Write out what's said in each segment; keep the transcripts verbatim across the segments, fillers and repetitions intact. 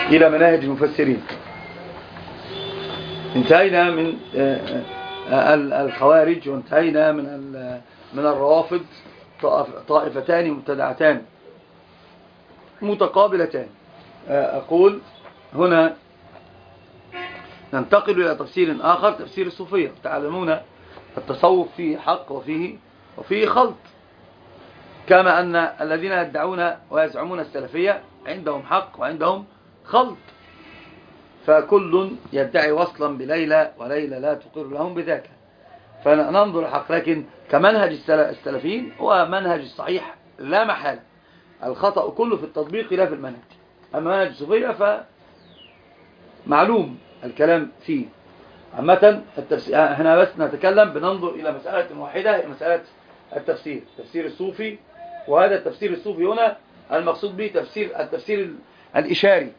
إلى مناهج المفسرين. انتهينا من الخوارج وانتهينا من من الروافض، طائفتان مبتدعتان متقابلتان. أقول هنا ننتقل إلى تفسير آخر، تفسير الصوفية. تعلمون التصوف فيه حق وفيه وفيه خلط، كما أن الذين يدعون ويزعمون السلفية عندهم حق وعندهم خلط، فكل يدعي وصلا بليلى وليلى لا تقر لهم بذاك. فننظر الحق، لكن كمنهج السلفيين هو منهج الصحيح لا محالة، الخطأ كله في التطبيق لا في المنهج. أما منهج الصوفية فمعلوم الكلام فيه. عامة احنا بس نتكلم بننظر إلى مسألة واحدة، هي مسألة التفسير، التفسير الصوفي. وهذا التفسير الصوفي هنا المقصود به تفسير التفسير الإشاري.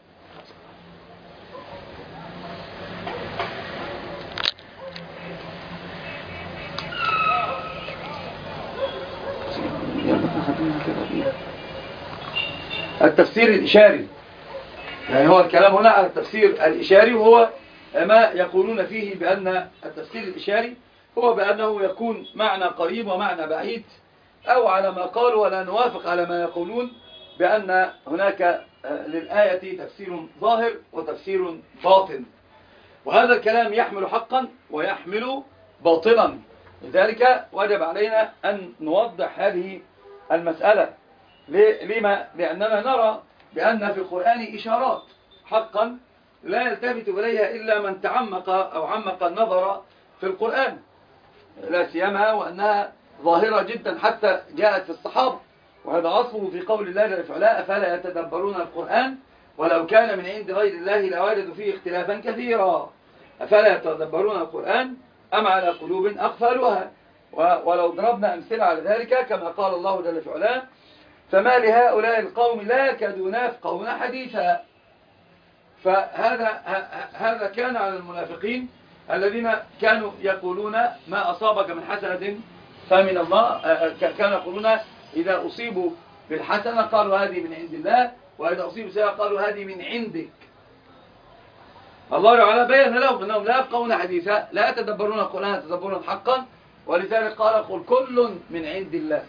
التفسير الإشاري، يعني هو الكلام هنا على التفسير الإشاري، وهو ما يقولون فيه بأن التفسير الإشاري هو بأنه يكون معنى قريب ومعنى بعيد، أو على ما قالوا، ولا نوافق على ما يقولون بأن هناك للآية تفسير ظاهر وتفسير باطن. وهذا الكلام يحمل حقا ويحمل باطلا، لذلك وجب علينا أن نوضح هذه المسألة. لما؟ لأننا نرى بأن في القرآن إشارات حقا لا يلتفت إليها إلا من تعمق أو عمق النظر في القرآن، لا سيما وأنها ظاهرة جدا حتى جاءت في الصحابة. وهذا أصله في قول الله جل وعلا: أفلا يتدبرون القرآن ولو كان من عند غير الله لوجدوا فيه اختلافا كثيرا. أفلا يتدبرون القرآن أم على قلوب أقفالها. ولو ضربنا أمثلة على ذلك كما قال الله جل وعلا: فما لهؤلاء القوم لا يكادون يفقهون حديثا. فهذا هذا كان على المنافقين الذين كانوا يقولون: ما أصابك من حسنة فمن الله. كانوا يقولون إذا أصيبوا بالحسنة قالوا هذه من عند الله، وإذا أصيبوا سيئة قالوا هذه من عندك. الله تعالى بين لهم أنهم لا يفقهون حديثا، لا يتدبرون القرآن تدبرا حقا، ولذلك قال: قل كل من عند الله.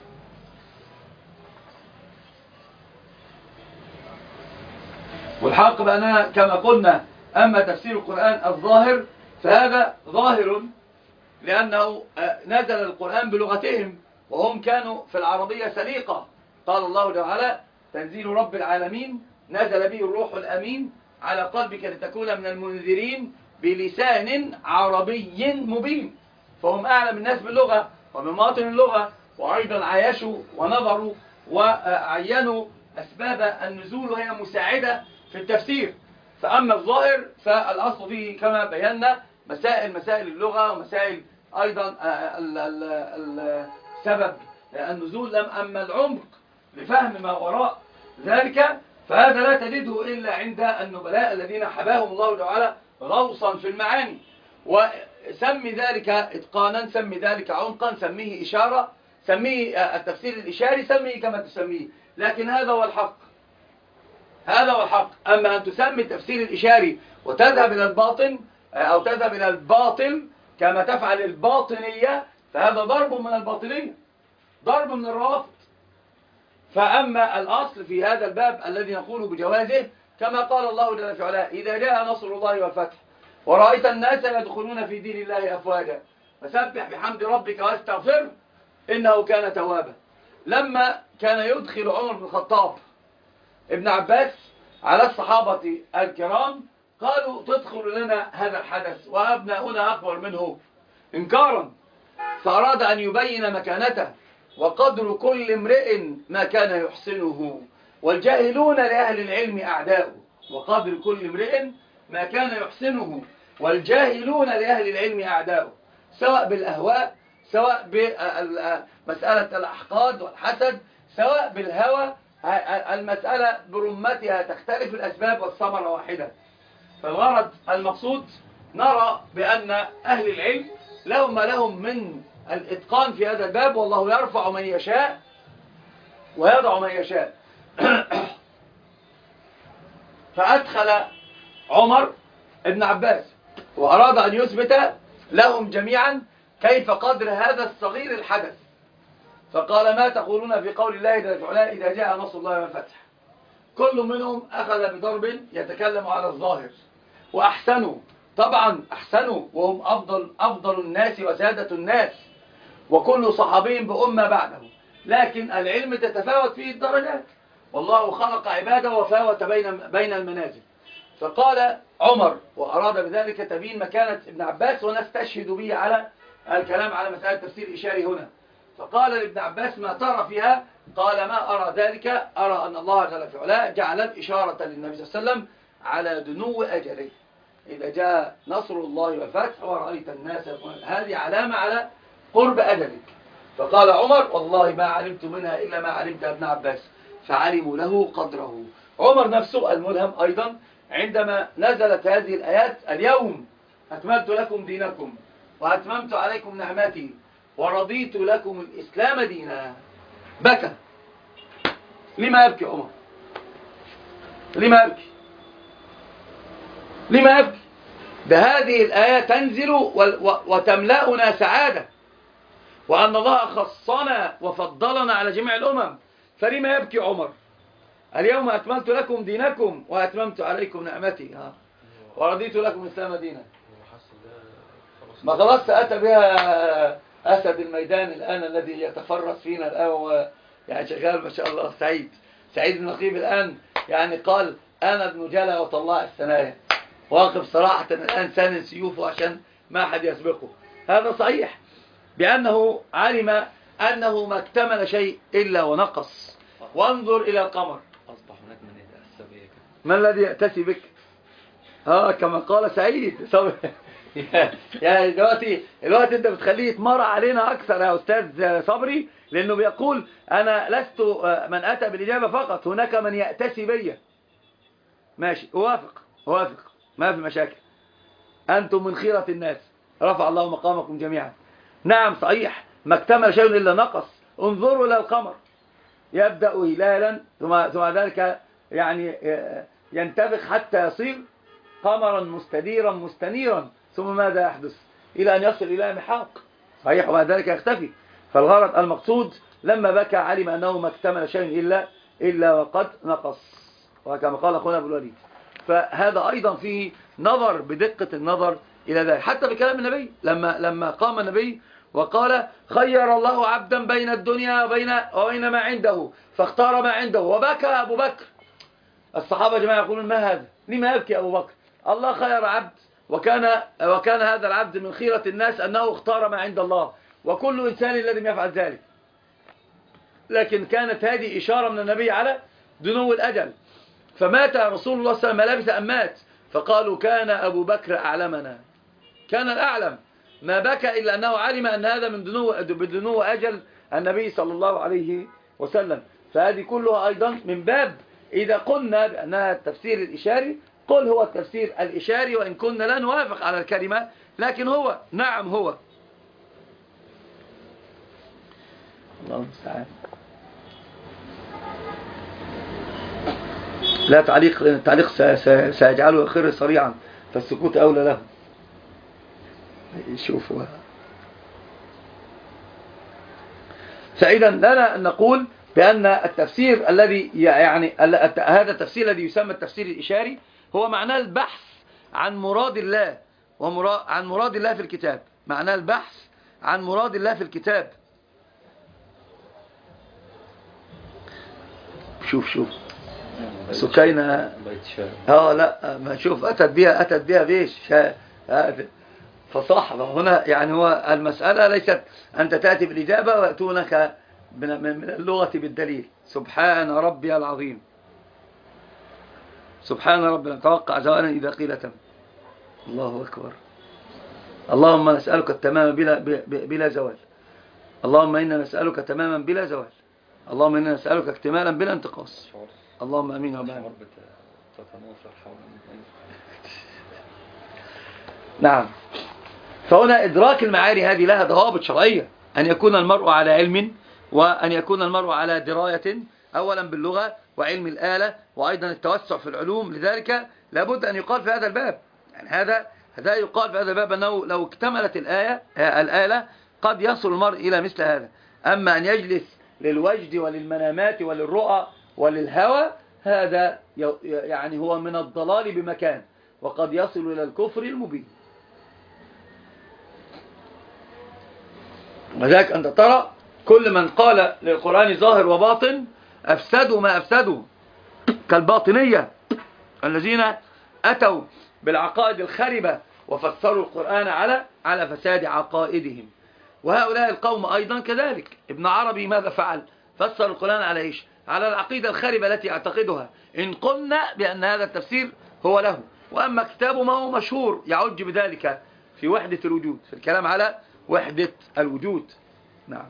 والحق بأننا كما قلنا، أما تفسير القرآن الظاهر فهذا ظاهر لأنه نزل القرآن بلغتهم، وهم كانوا في العربية سليقة. قال الله تعالى: تنزيل رب العالمين نزل به الروح الأمين على قلبك لتكون من المنذرين بلسان عربي مبين. فهم أعلم الناس باللغة ومن مواطن اللغة، وأيضا عايشوا ونظروا وعينوا أسباب النزول وهي مساعدة في التفسير. فأما الظاهر فالأصل فيه كما بينا مسائل مسائل اللغة، ومسائل أيضا سبب النزول. أما العمق لفهم ما وراء ذلك فهذا لا تجده إلا عند النبلاء الذين حباهم الله تعالى غوصا في المعاني. وسمي ذلك إتقانا، سمي ذلك عمقا، سميه إشارة، سميه التفسير الإشاري، سميه كما تسميه، لكن هذا هو الحق، هذا هو الحق. أما أن تسمي التفسير الإشاري وتذهب إلى الباطن أو تذهب إلى الباطل كما تفعل الباطنية، فهذا ضرب من الباطنية، ضرب من الروافض. فأما الأصل في هذا الباب الذي نقول بجوازه كما قال الله جل وعلا: إذا جاء نصر الله والفتح ورأيت الناس يدخلون في دين الله أفواجا فسبح بحمد ربك واستغفر إنه كان توابا. لما كان يدخل عمر بن الخطاب ابن عباس على الصحابة الكرام قالوا: تدخل لنا هذا الحدث وأبناؤنا أكبر منه إنكارا، فأراد أن يبين مكانته وقدر كل امرئ ما كان يحسنه، والجاهلون لأهل العلم أعداء. وقدر كل امرئ ما كان يحسنه والجاهلون لأهل العلم أعداء، سواء بالأهواء، سواء بمسألة الأحقاد والحسد، سواء بالهوى. المسألة برمتها تختلف الأسباب والثمرة واحدة. فالغرض المقصود نرى بأن أهل العلم لهم ما لهم من الإتقان في هذا الباب، والله يرفع من يشاء ويضع من يشاء. فأدخل عمر ابن عباس وأراد أن يثبت لهم جميعا كيف قدر هذا الصغير الحدث، فقال: ما تقولون في قول الله إذا جاء نصر الله والفتح؟ كل منهم أخذ بضرب يتكلم على الظاهر، وأحسنوا طبعا أحسنوا، وهم أفضل, أفضل الناس وسادة الناس، وكل صحابي بأمة بعده، لكن العلم تتفاوت فيه الدرجات، والله خلق عباده وفاوت بين بين المنازل. فقال عمر وأراد بذلك تبيين مكانة ابن عباس، ونستشهد به على الكلام على مسألة تفسير إشاري هنا. فقال لابن عباس: ما ترى فيها؟ قال: ما أرى ذلك، أرى أن الله جل في علاه جعل الإشارة للنبي صلى الله عليه وسلم على دنو أجله، إذا جاء نصر الله والفتح ورأيت الناس، هذه علامة على قرب أجلك. فقال عمر: والله ما علمت منها إلا ما علمت ابن عباس، فعلموا له قدره. عمر نفسه الملهم أيضا عندما نزلت هذه الآيات: اليوم أكملت لكم دينكم وأتممت عليكم نعمتي ورضيت لكم الإسلام دينا، بكى. لما يبكي عمر؟ لما يبكي؟ لما يبكي؟ ده هذه الآية تنزل وتملأنا سعادة، وأن الله خصنا وفضلنا على جميع الأمم، فلما يبكي عمر؟ اليوم أكملت لكم دينكم وأتممت عليكم نعمتي ورضيت لكم الإسلام دينا. ما خلاص أتى بها أسد الميدان الآن الذي يتفرس فينا الآن، يعني شغال ما شاء الله. سعيد سعيد النقيب الآن يعني قال: أنا ابن جلا وطلع الثنايا، واقف صراحة الآن سان سيوفه عشان ما أحد يسبقه. هذا صحيح بأنه علم أنه ما اكتمل شيء إلا ونقص. وانظر إلى القمر، أصبح هناك من يتأسى بك. ما الذي يأتسي بك؟ اه كما قال سعيد. يعني دلوقتي الوقت انت بتخليه يتمرع علينا اكثر يا استاذ صبري، لانه بيقول انا لست من اتى بالاجابه فقط، هناك من يأتسي بي. ماشي، اوافق اوافق، ما في مشاكل، انتم من خيرة الناس، رفع الله مقامكم جميعا. نعم صحيح، ما اكتمل شيء الا نقص. انظروا الى القمر، يبدأ هلالا ثم ثم ذلك يعني ينتفخ حتى يصير قمرا مستديرا مستنيرا، ثم ماذا يحدث؟ إلى أن يصل إلى محاق، صحيح، وبعد ذلك يختفي. فالغرض المقصود لما بكى علم أنه ما اكتمل شيء إلا إلا وقد نقص، وكما قال أخونا أبو الوليد. فهذا أيضا فيه نظر بدقة النظر إلى ذلك، حتى في كلام النبي لما لما قام النبي وقال: خير الله عبدا بين الدنيا وبين وبين ما عنده فاختار ما عنده، وبكى أبو بكر. الصحابة جماعة يقولون: ما هذا؟ لما يبكي أبو بكر؟ الله خير عبد، وكان وكان هذا العبد من خيرة الناس أنه اختار ما عند الله، وكل إنسان لازم يفعل ذلك. لكن كانت هذه إشارة من النبي على دنو الأجل. فمات رسول الله صلى الله عليه وسلم، لبث أم مات؟ فقالوا: كان أبو بكر أعلمنا، كان الأعلم، ما بكى إلا أنه علم أن هذا من دنو بدنو أجل النبي صلى الله عليه وسلم. فهذه كلها أيضا من باب، إذا قلنا بأنها التفسير الإشاري، قل هو التفسير الإشاري، وإن كنا لا نوافق على الكلمة، لكن هو نعم هو. الله المستعان. لا تعليق، لأن التعليق سيجعله يخر سريعا، فالسكوت أولى له. شوفوا، فإذا لنا أن نقول بأن التفسير الذي يعني هذا التفسير الذي يسمى التفسير الإشاري هو معناه البحث عن مراد الله ومراد عن مراد الله في الكتاب، معناه البحث عن مراد الله في الكتاب. شوف شوف سكينة، اه لا ما شوف أتت بها أتت بها بيش فصاحبة هنا. يعني هو المسألة ليست أنت تأتي بالإجابة ويأتونك من اللغة بالدليل. سبحان ربي العظيم، سبحان ربي، توقع زوالا إذا قيل تم. الله أكبر. اللهم نسألك التمام بلا, بلا زوال. اللهم إنا نسألك تماما بلا زوال. اللهم إنا نسألك اكتمالا بلا انتقاص. اللهم أمين وبعد. نعم. فهنا إدراك المعاني هذه لها ضوابط شرعية، أن يكون المرء على علم، وأن يكون المرء على دراية، أولا باللغة وعلم الآلة وأيضا التوسع في العلوم. لذلك لابد أن يقال في هذا الباب، يعني هذا هذا يقال في هذا الباب أنه لو اكتملت الآية الآلة قد يصل المرء إلى مثل هذا. أما أن يجلس للوجد وللمنامات وللرؤى وللهوى، هذا يعني هو من الضلال بمكان، وقد يصل إلى الكفر المبين. وذلك أنت ترى كل من قال للقرآن ظاهر وباطن أفسدوا ما أفسدوا، كالباطنية الذين أتوا بالعقائد الخربة وفسروا القرآن على على فساد عقائدهم. وهؤلاء القوم أيضا كذلك. ابن عربي ماذا فعل؟ فسر القرآن على إيش؟ على العقيدة الخربة التي يعتقدها، إن قلنا بأن هذا التفسير هو له. وأما كتابه ما هو مشهور يعج بذلك في وحدة الوجود، في الكلام على وحدة الوجود. نعم.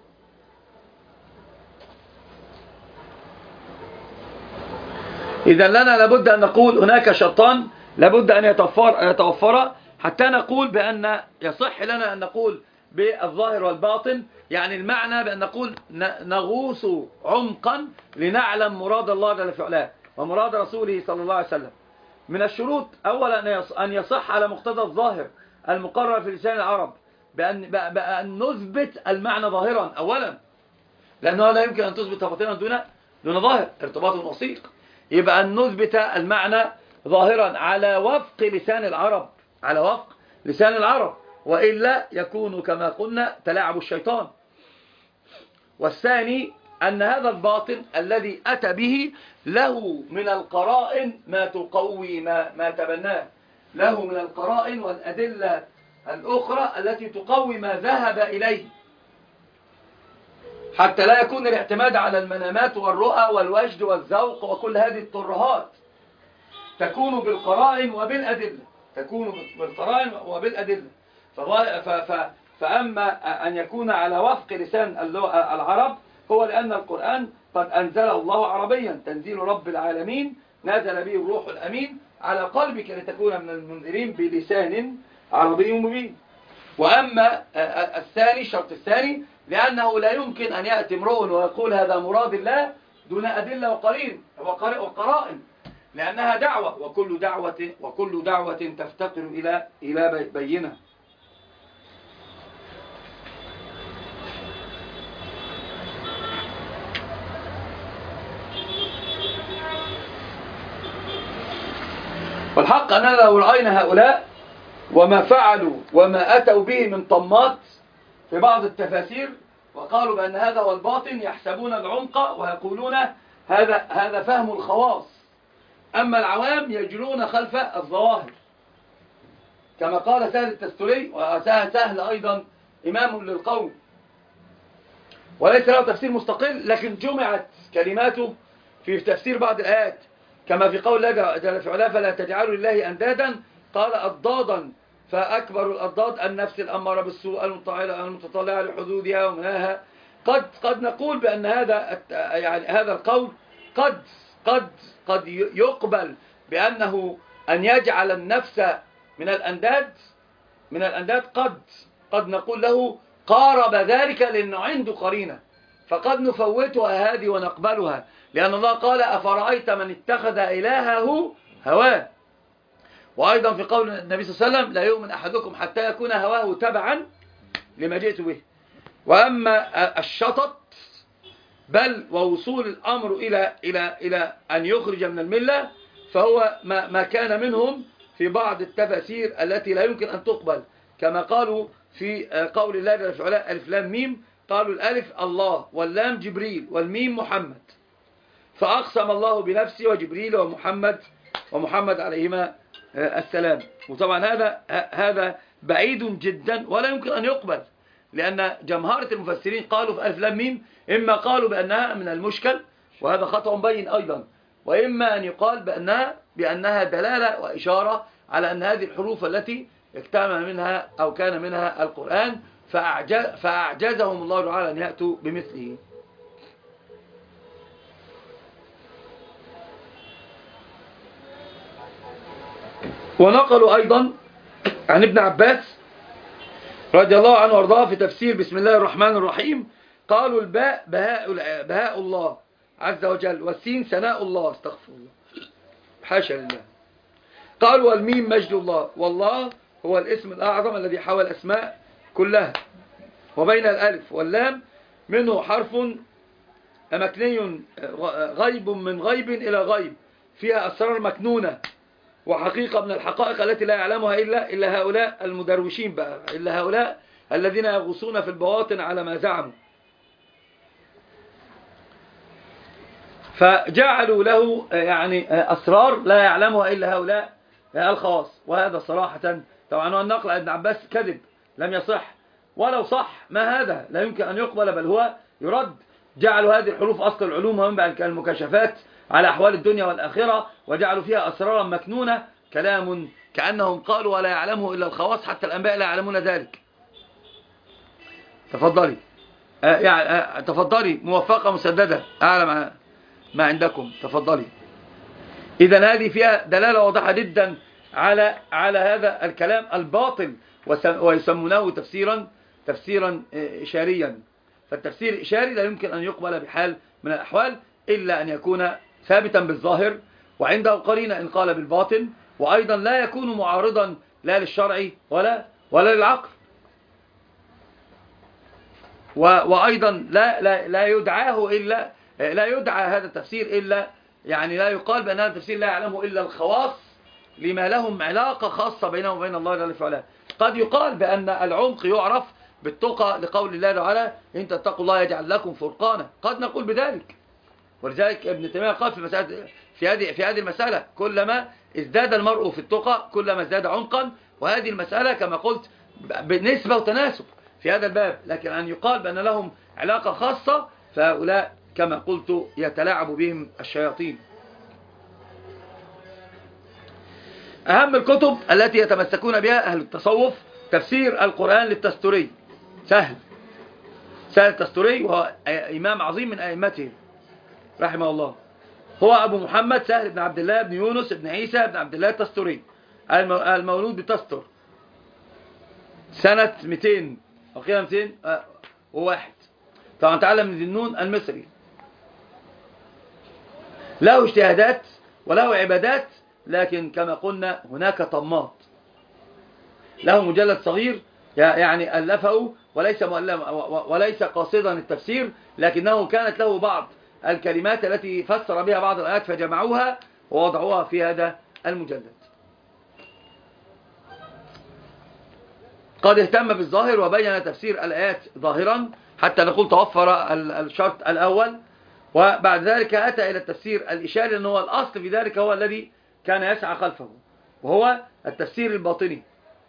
إذا لنا لابد أن نقول هناك شرطان لابد أن يتوفر, يتوفر حتى نقول بأن يصح لنا أن نقول بالظاهر والباطن، يعني المعنى بأن نقول نغوص عمقا لنعلم مراد الله جل في علاه ومراد رسوله صلى الله عليه وسلم. من الشروط أولا أن يصح على مقتضى الظاهر المقرر في لسان العرب بأن, بأن نثبت المعنى ظاهرا أولا، لأنه لا يمكن أن تثبت باطنا دون دون ظاهر، ارتباط وثيق. يبقى أن نثبت المعنى ظاهرا على وفق لسان العرب، على وفق لسان العرب، وإلا يكون كما قلنا تلاعب الشيطان. والثاني أن هذا الباطن الذي أتى به له من القرائن ما تقوي ما, ما تبناه، له من القرائن والأدلة الأخرى التي تقوي ما ذهب إليه، حتى لا يكون الاعتماد على المنامات والرؤى والوجد والذوق وكل هذه الترهات. تكون بالقرائن وبالأدلة، تكون بالقرائن وبالأدلة. فأما أن يكون على وفق لسان العرب هو لأن القرآن قد أنزله الله عربيا، تنزيل رب العالمين نزل به الروح الأمين على قلبك لتكون من المنذرين بلسان عربي مبين. وأما الثاني الشرط الثاني لأنه لا يمكن أن يأتي امرؤ ويقول هذا مراد الله دون أدلة وقرين وقرائن، لأنها دعوة، وكل دعوة وكل دعوة تفتقر إلى إلى بينة. والحق أننا لو رأينا هؤلاء وما فعلوا وما أتوا به من طمات في بعض التفاسير وقالوا بأن هذا هو الباطن، يحسبون العمق ويقولون هذا هذا فهم الخواص، أما العوام يجرون خلف الظواهر، كما قال سهل التستري، وسهل سهل أيضا إمام للقوم وليس له تفسير مستقل، لكن جمعت كلماته في تفسير بعض الآيات، كما في قول الله جل في علاه فلا تجعلوا لله أندادا، قال أضدادا، فأكبر الأضداد النفس الأمارة بالسوء المتطلعة لحدودها ومناها. قد قد نقول بأن هذا يعني هذا القول قد قد قد يقبل بأنه أن يجعل النفس من الأنداد من الأنداد قد قد نقول له قارب ذلك لأنه عنده قرينة، فقد نفوتها هذه ونقبلها، لأن الله قال أفرأيت من اتخذ إلهه هواه. وأيضا في قول النبي صلى الله عليه وسلم لا يؤمن أحدكم حتى يكون هواه تبعا لما جئت به. وأما الشطط بل ووصول الأمر إلى إلى إلى أن يخرج من الملة فهو ما ما كان منهم في بعض التفاسير التي لا يمكن أن تقبل، كما قالوا في قول الله جل في علاه ألف لام ميم، قالوا الألف الله واللام جبريل والميم محمد، فأقسم الله بنفسه وجبريل ومحمد ومحمد عليهما السلام. وطبعا هذا هذا بعيد جدا ولا يمكن أن يقبل، لأن جمهرة المفسرين قالوا في ألف لام ميم إما قالوا بأنها من المشكل وهذا خطأ بين أيضا، وإما أن يقال بأنها بأنها دلالة وإشارة على أن هذه الحروف التي اكتمل منها أو كان منها القرآن فأعجز فأعجزهم الله تعالى أن يأتوا بمثله. ونقلوا أيضا عن ابن عباس رضي الله عنه وارضاه في تفسير بسم الله الرحمن الرحيم، قالوا الباء بهاء, بهاء الله عز وجل، والسين ثناء الله، استغفر الله، حاشا لله. قال والميم مجد الله، والله هو الاسم الأعظم الذي حوى الأسماء كلها، وبين الألف واللام منه حرف مكني غيب من غيب إلى غيب، فيها أسرار مكنونة وحقيقة من الحقائق التي لا يعلمها إلا إلا هؤلاء المدروشين بقى، إلا هؤلاء الذين يغوصون في البواطن على ما زعموا. فجعلوا له يعني أسرار لا يعلمها إلا هؤلاء الخواص، وهذا صراحة طبعا النقل عن ابن عباس كذب لم يصح، ولو صح ما هذا لا يمكن أن يقبل بل هو يرد. جعلوا هذه الحروف أصل العلوم ومنبع المكاشفات على أحوال الدنيا والآخرة، وجعلوا فيها أسرارا مكنونة، كلام كأنهم قالوا ولا يعلمه إلا الخواص، حتى الأنبياء لا يعلمون ذلك. تفضلي آه يعني آه تفضلي موفقة مسددة، أعلم ما عندكم، تفضلي. إذا هذه فيها دلالة واضحة جدا على على هذا الكلام الباطل، ويسمونه تفسيرا تفسيرا إشاريا. فالتفسير الإشاري لا يمكن أن يقبل بحال من الأحوال إلا أن يكون ثابتا بالظاهر، وعنده قرينة إن قال بالباطن، وأيضا لا يكون معارضا لا للشرع ولا ولا للعقل، وأيضا لا لا لا يدعاه إلا لا يدعى هذا التفسير إلا يعني لا يقال بأن هذا التفسير لا يعلمه إلا الخواص لما لهم علاقة خاصة بينهم وبين الله جل وعلا. قد يقال بأن العمق يعرف بالتقى لقول الله تعالى إن تتقوا الله يجعل لكم فرقانا، قد نقول بذلك. ولذلك ابن تيمية قال في مسألة في هذه في هذه المسألة كلما ازداد المرء في التقى كلما ازداد عمقا، وهذه المسألة كما قلت بنسبة وتناسب في هذا الباب، لكن أن يقال بأن لهم علاقة خاصة فهؤلاء كما قلت يتلاعب بهم الشياطين. أهم الكتب التي يتمسكون بها أهل التصوف تفسير القرآن للتستوري، سهل سهل التستوري، وهو إمام عظيم من أئمته رحمه الله، هو أبو محمد سهل بن عبد الله بن يونس بن عيسى بن عبد الله التستوري، المولود بتستر سنة مئتين وقيل مئتين وواحد، طبعا تعلم من ذنون المصري. له اجتهادات وله عبادات، لكن كما قلنا هناك طمات. له مجلد صغير يعني ألفه وليس وليس قاصدا التفسير، لكنه كانت له بعض الكلمات التي فسر بها بعض الآيات فجمعوها ووضعوها في هذا المجلد. قد اهتم بالظاهر وبين تفسير الآيات ظاهرا حتى نقول توفر الشرط الأول، وبعد ذلك أتى إلى التفسير الإشاري، لأنه هو الأصل في ذلك هو الذي كان يسعى خلفه، وهو التفسير الباطني.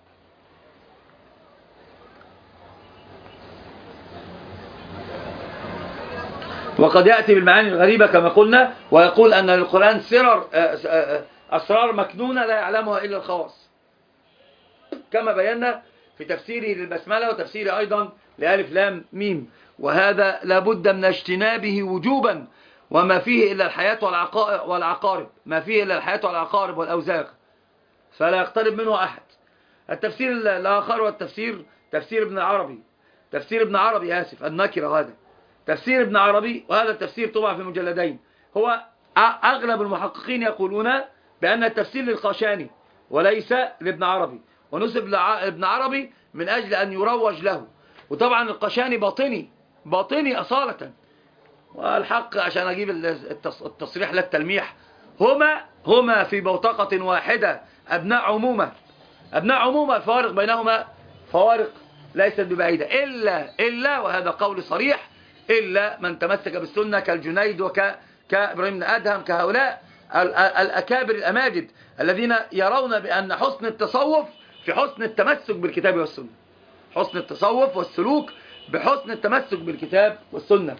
وقد يأتي بالمعاني الغريبة كما قلنا، ويقول أن القرآن سرر أسرار مكنونة لا يعلمها إلا الخواص، كما بينا في تفسيره للبسملة وتفسيره أيضا لألف لام ميم. وهذا لابد من اجتنابه وجوبا، وما فيه إلا الحياة والعقارب، ما فيه إلا الحياة والعقارب والأوزاغ، فلا يقترب منه أحد. التفسير الآخر والتفسير تفسير ابن عربي، تفسير ابن عربي آسف النكرة، هذا تفسير ابن عربي، وهذا التفسير طبع في مجلدين. هو أغلب المحققين يقولون بأن التفسير للقاشاني وليس لابن عربي، ونسب ابن عربي من أجل أن يروج له، وطبعا القاشاني باطني باطني أصالة، والحق عشان أجيب التصريح للتلميح هما هما في بوتقة واحدة أبناء عمومة، أبناء عمومة، الفوارق بينهما فوارق ليست ببعيدة، إلا إلا وهذا قول صريح إلا من تمسك بالسنة كالجنيد وكإبراهيم بن أدهم، كهؤلاء الأكابر الأماجد الذين يرون بأن حسن التصوف في حسن التمسك بالكتاب والسنة، حسن التصوف والسلوك بحسن التمسك بالكتاب والسنة.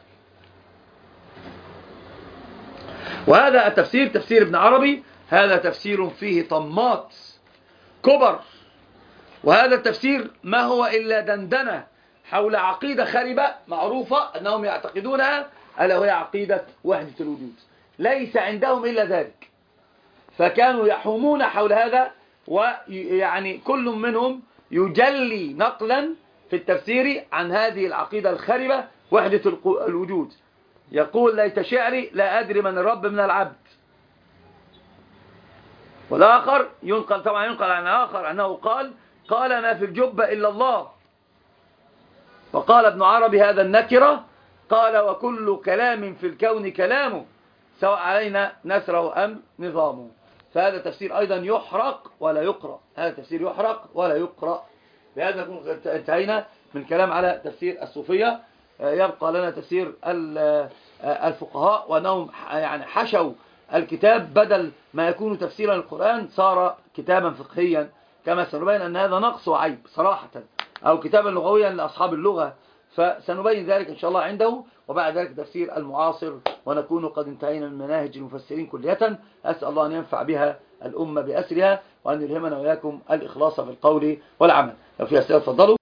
وهذا التفسير تفسير ابن عربي، هذا تفسير فيه طمات كبر، وهذا التفسير ما هو إلا دندنة حول عقيدة خربة معروفة أنهم يعتقدونها، ألا وهي عقيدة وحدة الوجود، ليس عندهم إلا ذلك، فكانوا يحومون حول هذا، ويعني كل منهم يجلي نقلا في التفسير عن هذه العقيدة الخربة وحدة الوجود. يقول ليت شعري لا أدري من الرب من العبد. والآخر ينقل طبعا ينقل عن آخر أنه قال قال ما في الجبة إلا الله. وقال ابن عربي هذا النكرة قال وكل كلام في الكون كلامه سواء علينا نسره أم نظامه. فهذا تفسير أيضا يحرق ولا يقرأ، هذا تفسير يحرق ولا يقرأ. بهذا نكون انتهينا من كلام على تفسير الصوفية. يبقى لنا تفسير الفقهاء وأنهم يعني حشوا الكتاب بدل ما يكون تفسيرا للقرآن صار كتابا فقهيا، كما سنبين أن هذا نقص وعيب صراحة، أو كتابا لغويا لأصحاب اللغة. فسنبين ذلك إن شاء الله عنده. وبعد ذلك تفسير المعاصر، ونكون قد انتهينا من مناهج المفسرين كلية. أسأل الله أن ينفع بها الأمة بأسرها، وأن يلهمنا وإياكم الإخلاص في القول والعمل. لو في أسئلة تفضلوا.